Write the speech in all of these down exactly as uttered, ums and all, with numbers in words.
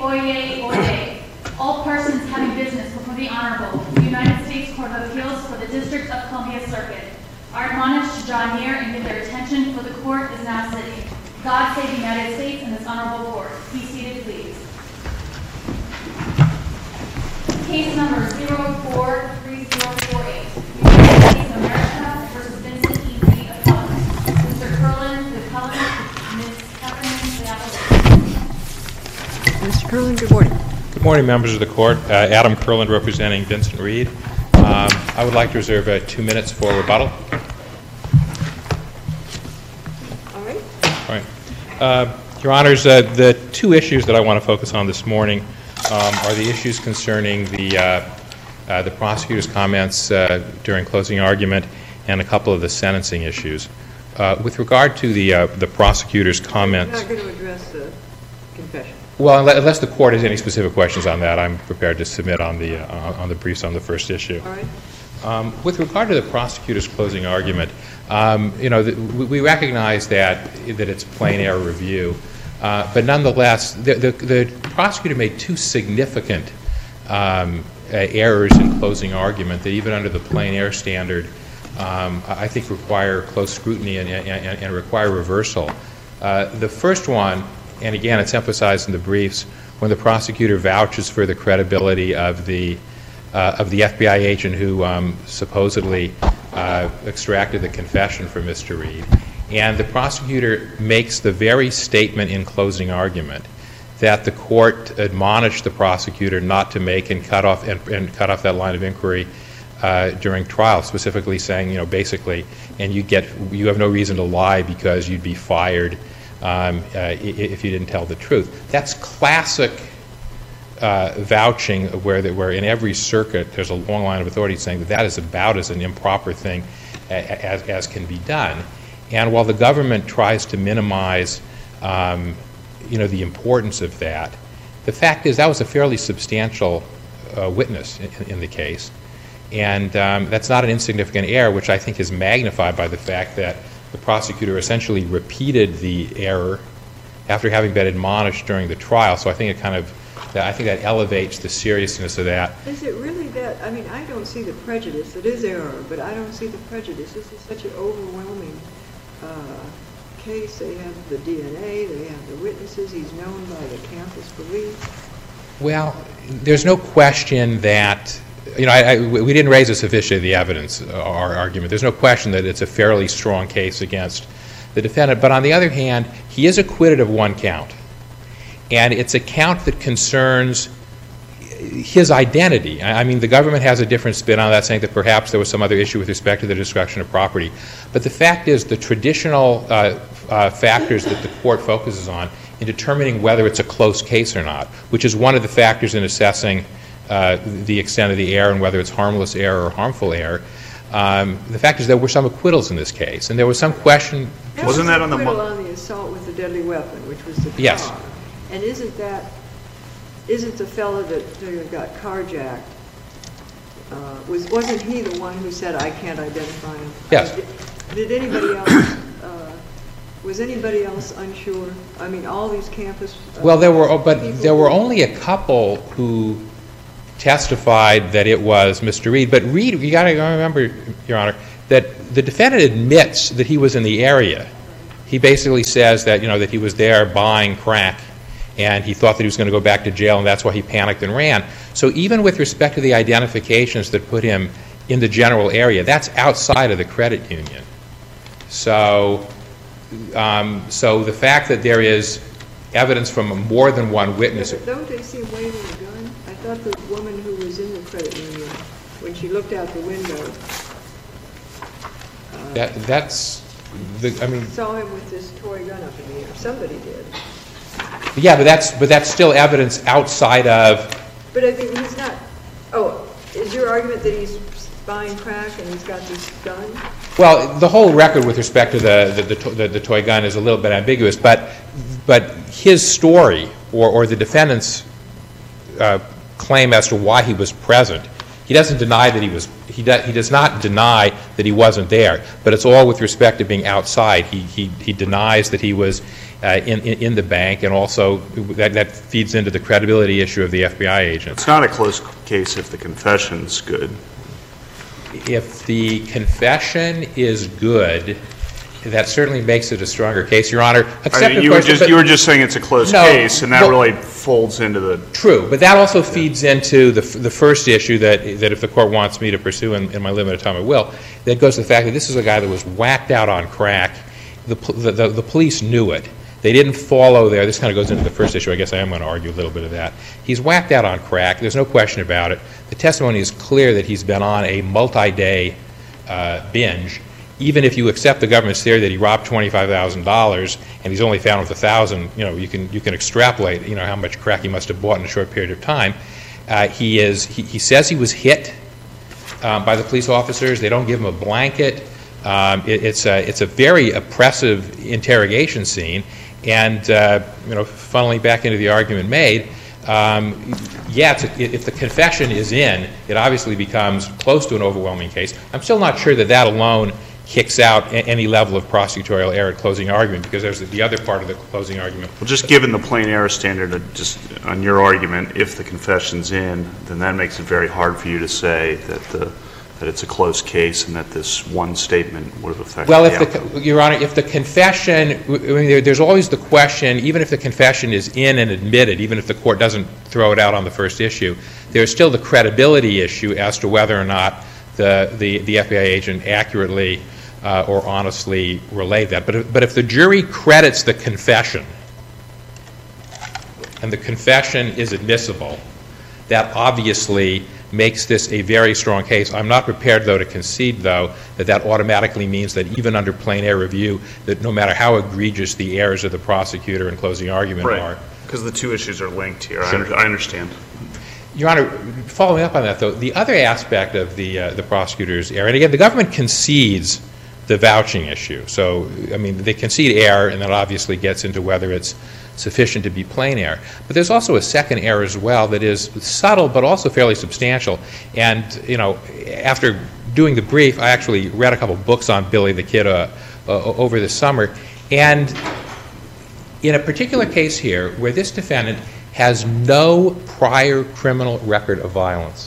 oyez, oyez. All persons having business before the Honorable United States Court of Appeals for the District of Columbia Circuit are admonished to draw near and give their attention, for the court is now sitting. God save the United States and this honorable court. Be seated, please. Case number zero four three zero four eight. United States of America versus Vincent E. Reed, appellant. Mister Curlin, the appellant. Miz Heffernan, the appellant. Mister Curlin, good morning. Good morning, members of the court. Uh, Adam Curlin representing Vincent Reed. Um, I would like to reserve uh, two minutes for rebuttal. All right. All right. Uh, Your Honors, uh, the two issues that I want to focus on this morning um, are the issues concerning the uh, uh, the prosecutor's comments uh, during closing argument and a couple of the sentencing issues. Uh, with regard to the uh, the prosecutor's comments, You're not going to address the confession. well, unless the court has any specific questions on that, I'm prepared to submit on the uh, on the briefs on the first issue. All right. Um, with regard to the prosecutor's closing argument, um, you know, the, we, we recognize that that it's plain error review, uh, but nonetheless, the, the, the prosecutor made two significant um, uh, errors in closing argument that even under the plain error standard, um, I think require close scrutiny and, and, and require reversal. Uh, the first one, and again, it's emphasized in the briefs, when the prosecutor vouches for the credibility of the uh, of the F B I agent who um, supposedly uh, extracted the confession from Mister Reed, and the prosecutor makes the very statement in closing argument that the court admonished the prosecutor not to make and cut off and, and cut off that line of inquiry uh, during trial, specifically saying, you know, basically, and you get you have no reason to lie because you'd be fired Um, uh, if you didn't tell the truth. That's classic uh, vouching where, the, where in every circuit there's a long line of authority saying that that is about as an improper thing as, as can be done. And while the government tries to minimize um, you know, the importance of that, the fact is that was a fairly substantial uh, witness in, in the case. And um, that's not an insignificant error, which I think is magnified by the fact that the prosecutor essentially repeated the error after having been admonished during the trial. So I think it kind of, I think that elevates the seriousness of that. Is it really that? I mean, I don't see the prejudice. It is error, but I don't see the prejudice. This is such an overwhelming uh, case. They have the D N A. They have the witnesses. He's known by the campus police. Well, there's no question that, you know, I, I, we didn't raise a sufficient of the evidence, uh, our argument. There's no question that it's a fairly strong case against the defendant. But on the other hand, he is acquitted of one count. And it's a count that concerns his identity. I, I mean, the government has a different spin on that, saying that perhaps there was some other issue with respect to the destruction of property. But the fact is the traditional uh, uh, factors that the court focuses on in determining whether it's a close case or not, which is one of the factors in assessing Uh, the extent of the error and whether it's harmless error or harmful error. Um, the fact is there were some acquittals in this case, and there was some question. There Wasn't was that on the acquittal mo- on the assault with the deadly weapon, which was the car? Yes. And isn't that isn't the fellow that uh, got carjacked? Uh, was wasn't he the one who said, "I can't identify him"? Yes. Uh, did, did anybody else? Uh, was anybody else unsure? I mean, all these campus. Uh, Well, there were, but people there were who- only a couple who testified that it was Mister Reed. But Reed, you got to remember, Your Honor, that the defendant admits that he was in the area. He basically says that, you know, that he was there buying crack, and he thought that he was going to go back to jail, and that's why he panicked and ran. So even with respect to the identifications that put him in the general area, that's outside of the credit union. So, um, so the fact that there is evidence from more than one witness. Yeah, but don't they see him waving a gun? I thought the woman who was in the credit union, when she looked out the window, uh, That, that's, the, I mean, saw him with this toy gun up in the air. Somebody did. yeah, but that's but that's still evidence outside of. But I think he's not. Oh, is your argument that he's buying crack and he's got this gun? Well, the whole record with respect to the the, the, to, the, the toy gun is a little bit ambiguous, but but his story or, or the defendant's uh, claim as to why he was present, he doesn't deny that he was. He does. He does not deny that he wasn't there, but it's all with respect to being outside. He he he denies that he was uh, in, in, in the bank, and also that, that feeds into the credibility issue of the F B I agent. It's not a close case if the confession's good. If the confession is good, that certainly makes it a stronger case, Your Honor. Except, I mean, of you, course, were just, but, you were just saying it's a close no, case, and that well, really folds into the... True, but that also feeds into the, the first issue that, that if the court wants me to pursue in, in my limited time, I will. That goes to the fact that this is a guy that was whacked out on crack. The, the, the, the police knew it. They didn't follow there. This kind of goes into the first issue. I guess I am going to argue a little bit of that. He's whacked out on crack. There's no question about it. The testimony is clear that he's been on a multi-day uh, binge. Even if you accept the government's theory that he robbed twenty-five thousand dollars and he's only found with one thousand dollars, you know, you can you can extrapolate, you know, how much crack he must have bought in a short period of time. Uh, he is he, he says he was hit um, by the police officers. They don't give him a blanket. Um, it, it's a it's a very oppressive interrogation scene, and uh, you know, funneling back into the argument made. Um, yeah, it's a, if the confession is in, it obviously becomes close to an overwhelming case. I'm still not sure that that alone kicks out a- any level of prosecutorial error at closing argument, because there's the other part of the closing argument. Well, just given the plain error standard, uh, just on your argument, if the confession's in, then that makes it very hard for you to say that the that it's a close case and that this one statement would have affected Well, the if outcome. the, Your Honor, if the confession, I mean, there, there's always the question, even if the confession is in and admitted, even if the court doesn't throw it out on the first issue, there's still the credibility issue as to whether or not the, the, the F B I agent accurately uh, or honestly relayed that. But if, but if the jury credits the confession and the confession is admissible, that obviously makes this a very strong case. I'm not prepared, though, to concede, though, that that automatically means that even under plain error review, that no matter how egregious the errors of the prosecutor in closing argument Right, are. because the two issues are linked here. Sure. I, under, I understand. Your Honor, following up on that, though, the other aspect of the uh, the prosecutor's error, and again, the government concedes the vouching issue. So, I mean, they concede error, and that obviously gets into whether it's sufficient to be plain error. But there's also a second error as well that is subtle but also fairly substantial. And, you know, after doing the brief, I actually read a couple books on Billy the Kid uh, uh, over the summer. And in a particular case here, where this defendant has no prior criminal record of violence,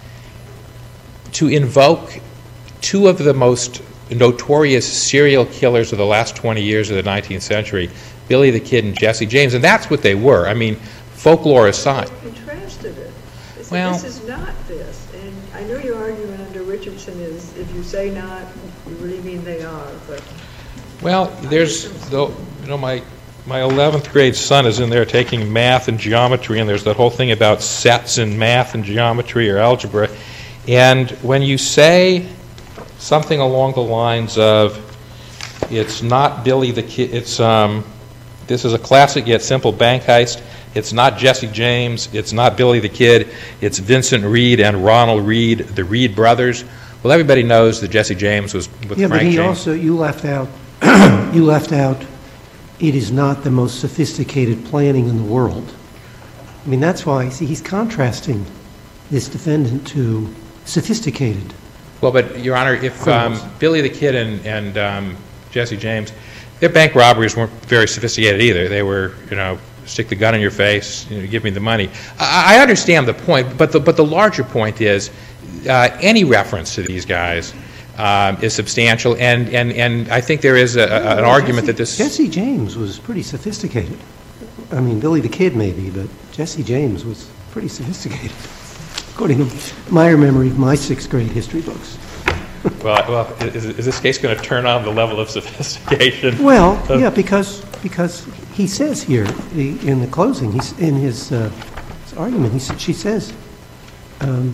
to invoke two of the most notorious serial killers of the last twenty years of the nineteenth century, Billy the Kid and Jesse James, and that's what they were. I mean, folklore aside. You contrasted it. They said, Well- this is not this. And I know your argument under Richardson is if you say not, you really mean they are. But Well, there's, though, you know, my my eleventh grade son is in there taking math and geometry, and there's that whole thing about sets in math and geometry or algebra. And when you say something along the lines of, it's not Billy the Kid, it's, um, this is a classic yet simple bank heist, it's not Jesse James, it's not Billy the Kid, it's Vincent Reed and Ronald Reed, the Reed brothers. Well, everybody knows that Jesse James was with Yeah, Frank but he James. also, you left out, you left out, it is not the most sophisticated planning in the world. I mean, that's why, see, he's contrasting this defendant to sophisticated. Well, but, Your Honor, if um, Billy the Kid and, and um, Jesse James, their bank robberies weren't very sophisticated either. They were, you know, stick the gun in your face, you know, give me the money. I, I understand the point, but the, but the larger point is uh, any reference to these guys um, is substantial, and, and, and I think there is a, a, an argument Jesse, that this... Jesse James was pretty sophisticated. I mean, Billy the Kid maybe, but Jesse James was pretty sophisticated, according to my memory of my sixth grade history books. Well, well is, is this case going to turn on the level of sophistication? Well, of, yeah, because because he says here he, in the closing, he's in his, uh, his argument, he, she says, um,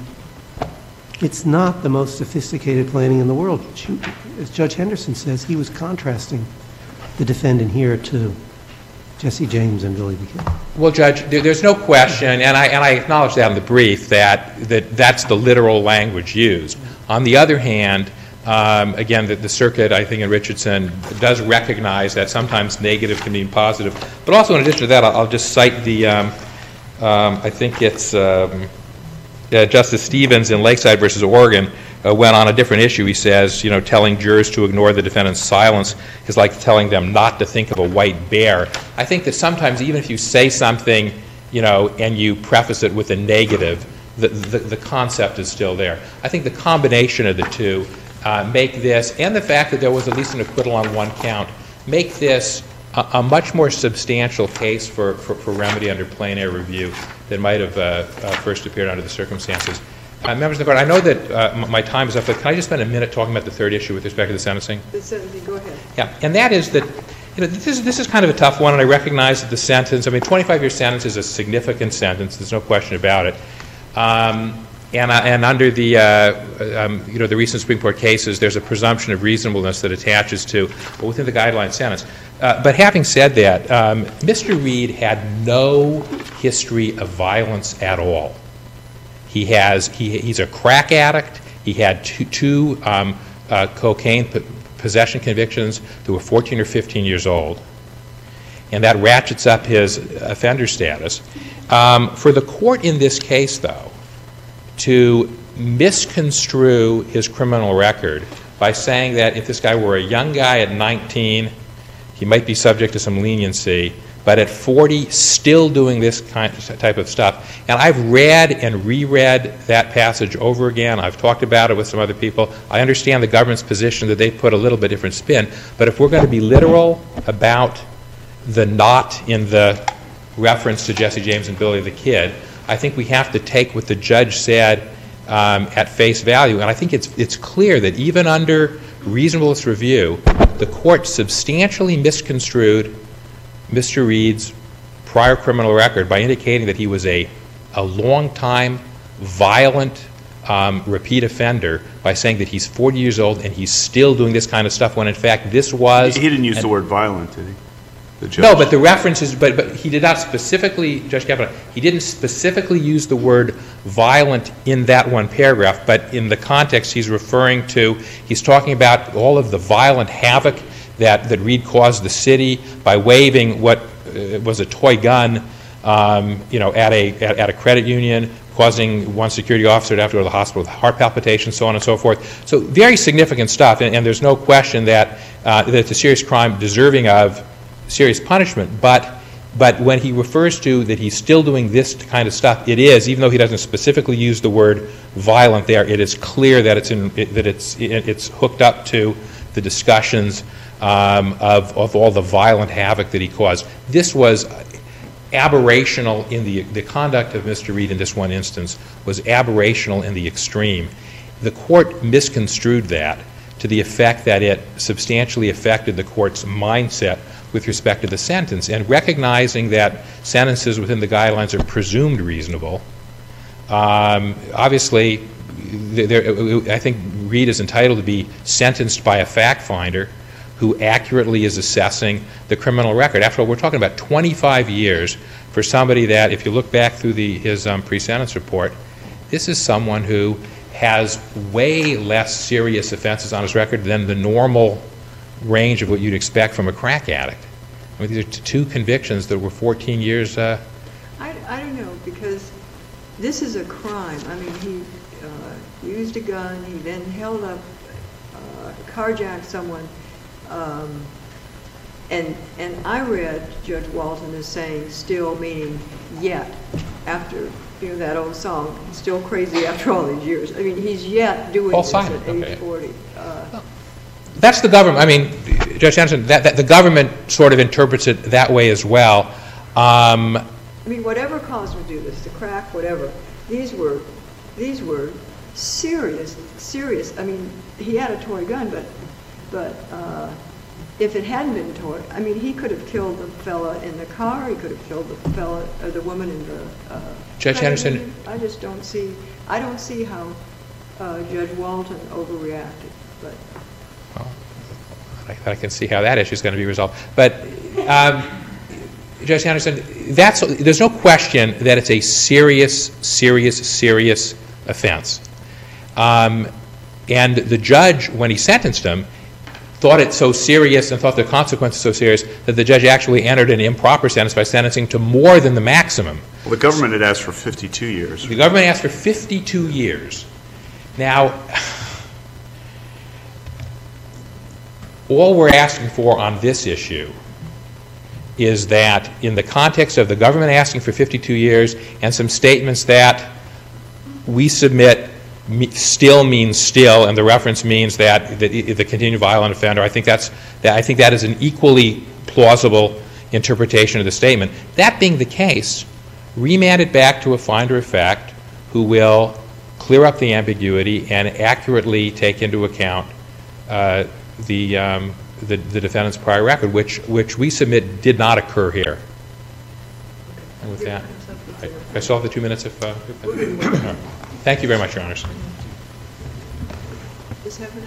it's not the most sophisticated planning in the world. She, as Judge Henderson says, he was contrasting the defendant here to Jesse James and Billy the Kid. Well, Judge, there, there's no question, and I, and I acknowledge that in the brief, that, that that's the literal language used. On the other hand, um, again, the, the circuit, I think, in Richardson does recognize that sometimes negative can mean positive. But also, in addition to that, I'll, I'll just cite the, um, um, I think it's um, uh, Justice Stevens in Lakeside versus Oregon, uh, when on a different issue he says, you know, telling jurors to ignore the defendant's silence is like telling them not to think of a white bear. I think that sometimes even if you say something, you know, and you preface it with a negative, the, the, the concept is still there. I think the combination of the two uh, make this, and the fact that there was at least an acquittal on one count, make this a, a much more substantial case for, for, for remedy under plain error review than might have uh, uh, first appeared under the circumstances. Uh, members of the Court, I know that uh, my time is up, but can I just spend a minute talking about the third issue with respect to the sentencing? The sentencing, go ahead. Yeah, and that is that, you know, this is, this is kind of a tough one, and I recognize that the sentence, I mean, twenty-five year sentence is a significant sentence, there's no question about it. Um, and, uh, and under the, uh, um, you know, the recent Supreme Court cases, there's a presumption of reasonableness that attaches to, well, within the guideline sentence. Uh, but having said that, um, Mister Reed had no history of violence at all. He has, he, he's a crack addict. He had two, two um, uh, cocaine p- possession convictions that were fourteen or fifteen years old. And that ratchets up his offender status. Um, for the court in this case, though, to misconstrue his criminal record by saying that if this guy were a young guy at nineteen, he might be subject to some leniency, but at forty, still doing this kind of type of stuff. And I've read and reread that passage over again. I've talked about it with some other people. I understand the government's position that they put a little bit different spin, but if we're going to be literal about the not in the reference to Jesse James and Billy the Kid, I think we have to take what the judge said um, at face value. And I think it's it's clear that even under reasonableness review, the court substantially misconstrued Mister Reed's prior criminal record by indicating that he was a, a long-time, violent, um, repeat offender by saying that he's forty years old and he's still doing this kind of stuff when, in fact, this was... He didn't use the word violent, did he? The judge. No, but the references, but, but he did not specifically, Judge Kavanaugh, he didn't specifically use the word violent in that one paragraph, but in the context he's referring to, he's talking about all of the violent havoc that, that Reed caused the city by waving what uh, was a toy gun, um, you know, at a at, at a credit union, causing one security officer to have to go to the hospital with heart palpitations, so on and so forth. So very significant stuff, and, and there's no question that uh, that it's a serious crime deserving of serious punishment. But but when he refers to that he's still doing this kind of stuff, it is, even though he doesn't specifically use the word violent there, it is clear that it's in, it, that it's it, it's hooked up to the discussions Um, of, of all the violent havoc that he caused. This was aberrational in the, the conduct of Mister Reed in this one instance was aberrational in the extreme. The court misconstrued that to the effect that it substantially affected the court's mindset with respect to the sentence, and recognizing that sentences within the guidelines are presumed reasonable. Um, obviously, there, I think Reed is entitled to be sentenced by a fact finder who accurately is assessing the criminal record. After all, we're talking about twenty-five years for somebody that, if you look back through the, his um, pre-sentence report, this is someone who has way less serious offenses on his record than the normal range of what you'd expect from a crack addict. I mean, these are two convictions that were fourteen years. Uh, I, I don't know, because this is a crime. I mean, he uh, used a gun, he then held up, uh, carjacked someone. Um, and and I read Judge Walton as saying still, meaning yet, after, you know, that old song, still crazy after all these years. I mean, he's yet doing Paul this Simon, at age okay. forty. Uh, That's the government. I mean, Judge Anderson, that, that the government sort of interprets it that way as well. Um, I mean, whatever caused him to do this, the crack, whatever, these were, these were serious, serious. I mean, he had a toy gun, but But uh, if it hadn't been toy, I mean, he could have killed the fella in the car. He could have killed the fella, or the woman in the. Uh, Judge Henderson. union. I just don't see. I don't see how uh, Judge Walton overreacted. But well, I, I can see how that issue is going to be resolved. But um, Judge Henderson, that's there's no question that it's a serious, serious, serious offense. Um, and the judge, when he sentenced him, thought it so serious and thought the consequences so serious that the judge actually entered an improper sentence by sentencing to more than the maximum. Well, the government had asked for fifty-two years. The government asked for fifty-two years. Now, all we're asking for on this issue is that in the context of the government asking for fifty-two years and some statements that we submit me, still means still, and the reference means that the, the continued violent offender, I think that's that I think that is an equally plausible interpretation of the statement. That being the case, remand it back to a finder of fact who will clear up the ambiguity and accurately take into account uh, the, um, the the defendant's prior record, which which we submit did not occur here. And with that, I, I still have the two minutes. If, uh, if uh, thank you very much, Your Honors. Miz Heffernan?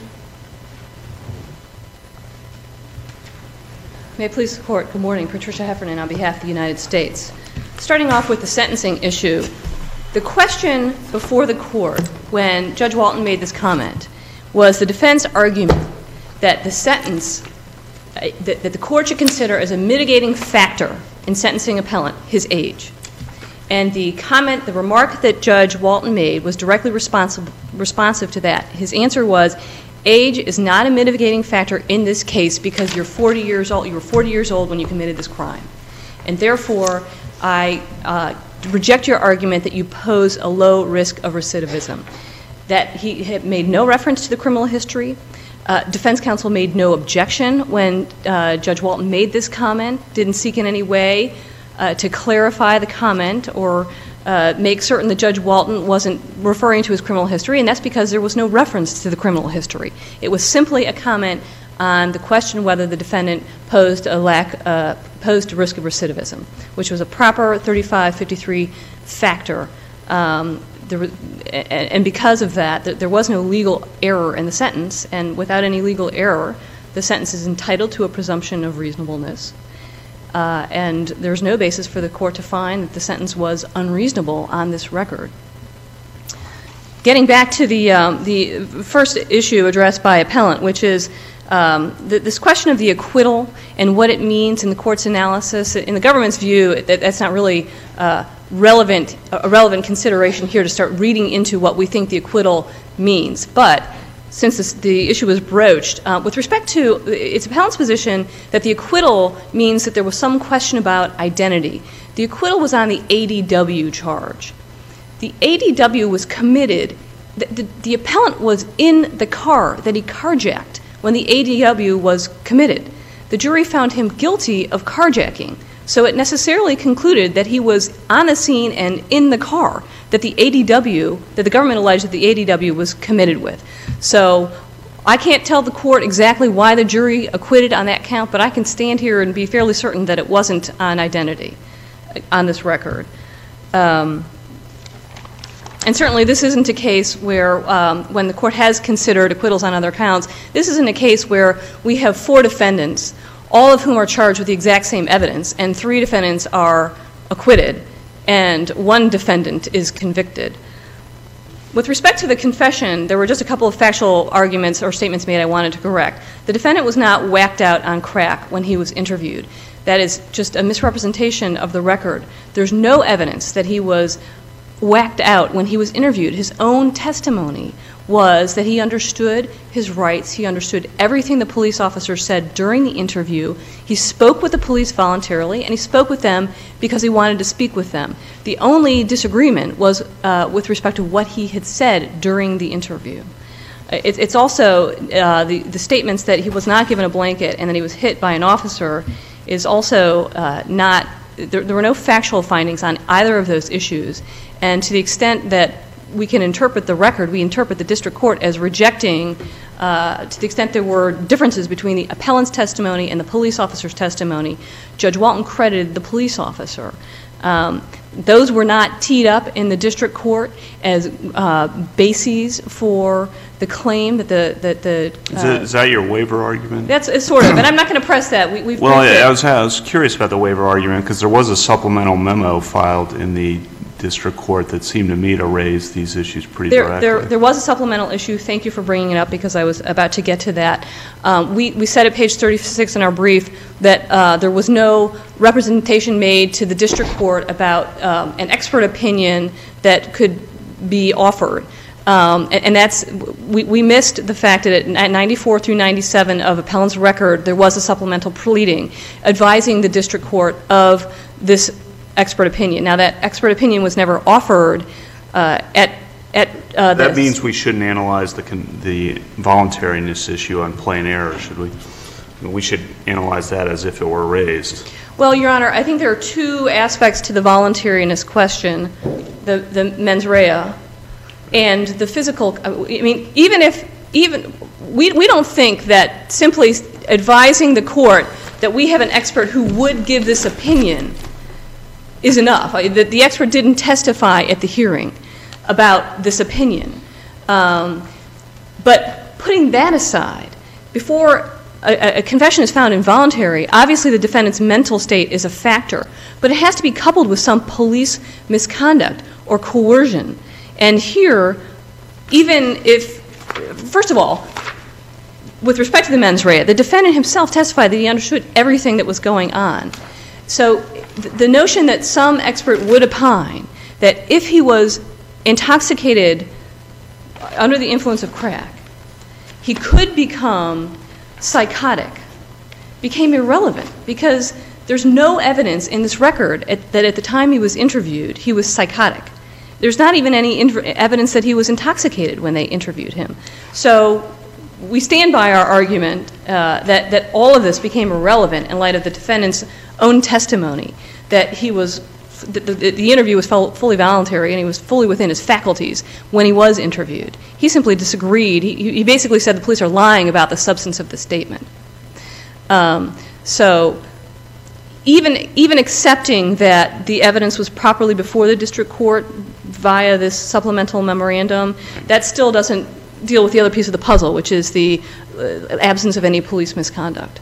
May it please the Court, good morning. Patricia Heffernan on behalf of the United States. Starting off with the sentencing issue, the question before the Court when Judge Walton made this comment was the defense argument that the sentence, uh, that, that the Court should consider as a mitigating factor in sentencing appellant his age. And the comment, the remark that Judge Walton made was directly responsive, responsive to that. His answer was, age is not a mitigating factor in this case because you're forty years old. You were forty years old when you committed this crime. And therefore, I uh, reject your argument that you pose a low risk of recidivism. That he had made no reference to the criminal history. Uh, defense counsel made no objection when uh, Judge Walton made this comment, didn't seek in any way uh, to clarify the comment or uh, make certain that Judge Walton wasn't referring to his criminal history, and that's because there was no reference to the criminal history. It was simply a comment on the question whether the defendant posed a lack, uh, posed a risk of recidivism, which was a proper thirty-five fifty-three factor. Um, there, and because of that, there was no legal error in the sentence, and without any legal error, the sentence is entitled to a presumption of reasonableness. Uh, and there's no basis for the Court to find that the sentence was unreasonable on this record. Getting back to the um, the first issue addressed by appellant, which is um, the, this question of the acquittal and what it means in the Court's analysis. In the government's view, that, that's not really uh, relevant, a relevant consideration here to start reading into what we think the acquittal means. But since this, the issue was broached, uh, with respect to it's appellant's position that the acquittal means that there was some question about identity. The acquittal was on the A D W charge. The A D W was committed, the, the, the appellant was in the car that he carjacked when the A D W was committed. The jury found him guilty of carjacking, so it necessarily concluded that he was on the scene and in the car that the A D W, that the government alleged that the A D W was committed with. So I can't tell the Court exactly why the jury acquitted on that count, but I can stand here and be fairly certain that it wasn't on identity on this record. Um, And certainly this isn't a case where, um, when the Court has considered acquittals on other counts, this isn't a case where we have four defendants, all of whom are charged with the exact same evidence, and three defendants are acquitted, and one defendant is convicted. With respect to the confession, there were just a couple of factual arguments or statements made I wanted to correct. The defendant was not whacked out on crack when he was interviewed. That is just a misrepresentation of the record. There's no evidence that he was whacked out when he was interviewed. His own testimony was that he understood his rights. He understood everything the police officer said during the interview. He spoke with the police voluntarily, and he spoke with them because he wanted to speak with them. The only disagreement was uh, with respect to what he had said during the interview. It, it's also uh, the, the statements that he was not given a blanket and that he was hit by an officer is also uh, not, there, there were no factual findings on either of those issues. And to the extent that we can interpret the record, we interpret the district court as rejecting, uh, to the extent there were differences between the appellant's testimony and the police officer's testimony, Judge Walton credited the police officer. Um, those were not teed up in the district court as uh, bases for the claim that the that the uh, is, it, is that your waiver argument? That's it's sort of, and I'm not going to press that. We, we've well, I, I was I was curious about the waiver argument because there was a supplemental memo filed in the district court that seemed to me to raise these issues pretty there, directly. There, there was a supplemental issue. Thank you for bringing it up because I was about to get to that. Um, we, we said at page thirty-six in our brief that uh, there was no representation made to the district court about um, an expert opinion that could be offered. Um, and, and that's, we, we missed the fact that at ninety-four through ninety-seven of appellant's record, there was a supplemental pleading advising the district court of this expert opinion. Now, that expert opinion was never offered uh, at at uh, That this. means we shouldn't analyze the con- the voluntariness issue on plain error, should we? We should analyze that as if it were raised. Well, Your Honor, I think there are two aspects to the voluntariness question, the, the mens rea and the physical. I mean, even if, even, we, we don't think that simply advising the court that we have an expert who would give this opinion is enough. The, the expert didn't testify at the hearing about this opinion. Um, but putting that aside, before A, a confession is found involuntary, obviously the defendant's mental state is a factor, but it has to be coupled with some police misconduct or coercion. And here, even if, first of all, with respect to the mens rea, the defendant himself testified that he understood everything that was going on. So th- the notion that some expert would opine that if he was intoxicated under the influence of crack, he could become psychotic became irrelevant because there's no evidence in this record at, that at the time he was interviewed, he was psychotic. There's not even any inv- evidence that he was intoxicated when they interviewed him. So we stand by our argument uh, that, that all of this became irrelevant in light of the defendant's own testimony, that he was The, the, the interview was fully voluntary and he was fully within his faculties when he was interviewed. He simply disagreed. He, he basically said the police are lying about the substance of the statement. Um, so even, even accepting that the evidence was properly before the district court via this supplemental memorandum, that still doesn't deal with the other piece of the puzzle, which is the uh, absence of any police misconduct.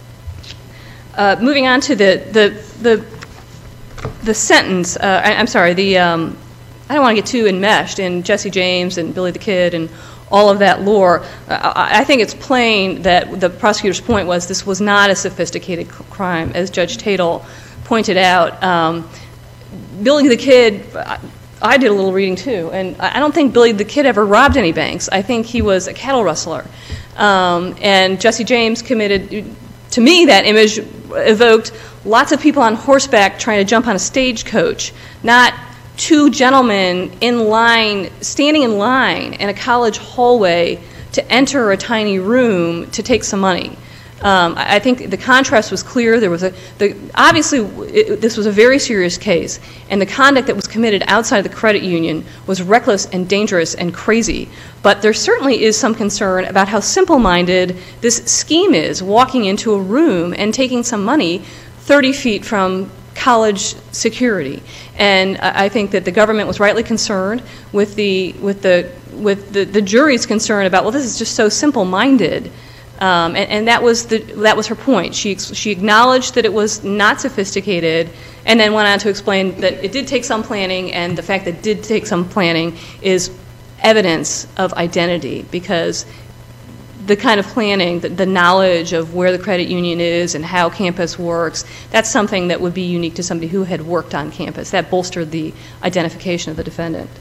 Uh, moving on to the the, the The sentence, uh, I, I'm sorry, the, um, I don't want to get too enmeshed in Jesse James and Billy the Kid and all of that lore. Uh, I, I think it's plain that the prosecutor's point was this was not a sophisticated c- crime, as Judge Tatel pointed out. Um, Billy the Kid, I, I did a little reading too, and I don't think Billy the Kid ever robbed any banks. I think he was a cattle rustler. Um, and Jesse James committed, to me, that image evoked lots of people on horseback trying to jump on a stagecoach, not two gentlemen in line, standing in line in a college hallway to enter a tiny room to take some money. Um, I, I think the contrast was clear. There was a, the, obviously, it, this was a very serious case, and the conduct that was committed outside the credit union was reckless and dangerous and crazy. But there certainly is some concern about how simple-minded this scheme is, walking into a room and taking some money thirty feet from college security. And I think that the government was rightly concerned with the with the with the, the jury's concern about, well, this is just so simple-minded. Um, and, and that was the that was her point. She she acknowledged that it was not sophisticated, and then went on to explain that it did take some planning, and the fact that it did take some planning is evidence of identity, because the kind of planning, the, the knowledge of where the credit union is and how campus works, that's something that would be unique to somebody who had worked on campus. That bolstered the identification of the defendant.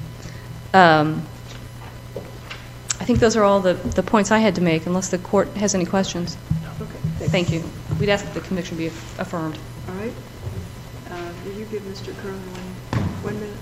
Um, I think those are all the, the points I had to make, unless the court has any questions. Okay, Thank you. We'd ask that the conviction be affirmed. All right. Uh, Will you give Mister Curran one, one minute?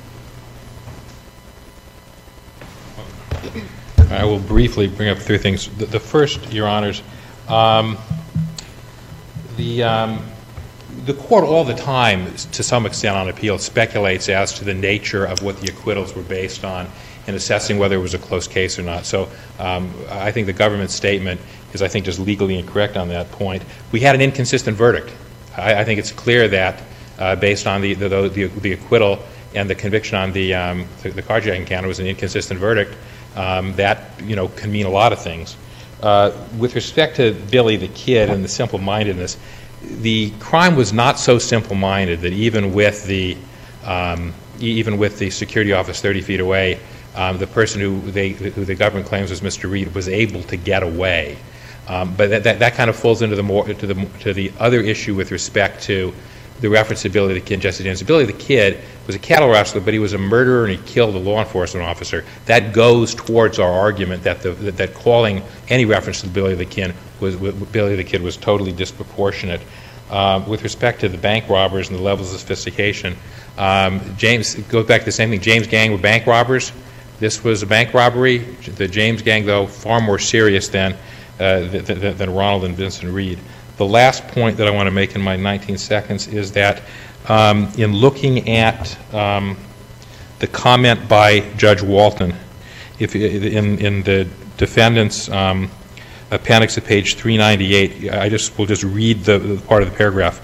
I will briefly bring up three things. The, the first, Your Honors, um, the um, the court all the time, to some extent on appeal, speculates as to the nature of what the acquittals were based on in assessing whether it was a close case or not. So um, I think the government's statement is, I think, just legally incorrect on that point. We had an inconsistent verdict. I, I think it's clear that uh, based on the the, the the acquittal and the conviction on the um, the, the carjacking count, it was an inconsistent verdict. Um, that, you know, can mean a lot of things. Uh, with respect to Billy the Kid and the simple-mindedness, the crime was not so simple-minded that even with the um, even with the security office thirty feet away, um, the person who they who the government claims was Mister Reed was able to get away. Um, but that, that that kind of falls into the more to the to the other issue with respect to the reference to Billy the Kid, Jesse James. Billy the Kid was a cattle rustler, but he was a murderer and he killed a law enforcement officer. That goes towards our argument that the, that, that calling any reference to Billy the Kid was Billy the Kid was totally disproportionate. Uh, with respect to the bank robbers and the levels of sophistication, um, James it goes back to the same thing. James gang were bank robbers. This was a bank robbery. The James gang, though, far more serious than uh, th- th- than Ronald and Vincent Reed. The last point that I want to make in my nineteen seconds is that um, in looking at um, the comment by Judge Walton, if in, in the defendant's um, appendix at page three ninety-eight, I just will just read the, the part of the paragraph.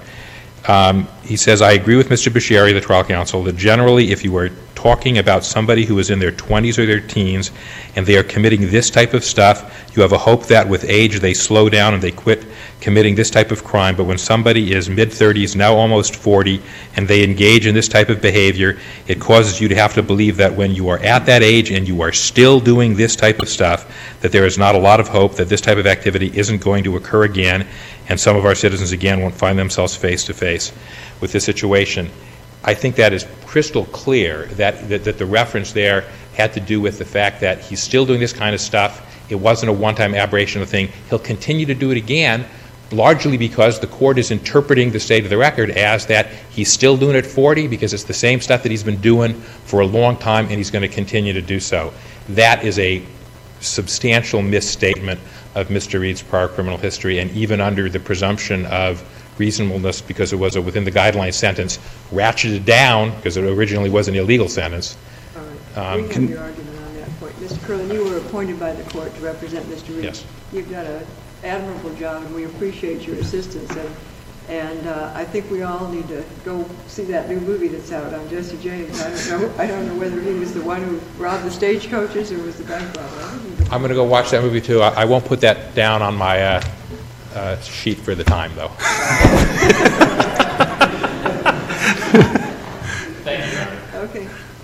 Um, he says, I agree with Mister Biscieri, the trial counsel, that generally if you are talking about somebody who is in their twenties or their teens and they are committing this type of stuff, you have a hope that with age they slow down and they quit committing this type of crime. But when somebody is mid-thirties, now almost forty, and they engage in this type of behavior, it causes you to have to believe that when you are at that age and you are still doing this type of stuff, that there is not a lot of hope that this type of activity isn't going to occur again, and some of our citizens again won't find themselves face to face with this situation. I think that is crystal clear that, that, that the reference there had to do with the fact that he's still doing this kind of stuff. It wasn't a one-time aberration of the thing. He'll continue to do it again, largely because the court is interpreting the state of the record as that he's still doing it at forty because it's the same stuff that he's been doing for a long time and he's going to continue to do so. That is a substantial misstatement of Mister Reed's prior criminal history, and even under the presumption of reasonableness because it was a within the guideline sentence, ratcheted down because it originally was an illegal sentence. All right. Um, we have can, your argument on that point. Mister Curlin, you were appointed by the court to represent Mister Reed. Yes. You've done an admirable job, and we appreciate your assistance. And, and uh, I think we all need to go see that new movie that's out on Jesse James. I don't know. I don't know whether he was the one who robbed the stagecoaches or was the bank robber. I'm going to go watch that movie too. I, I won't put that down on my uh, uh, sheet for the time, though. Thank you. Okay.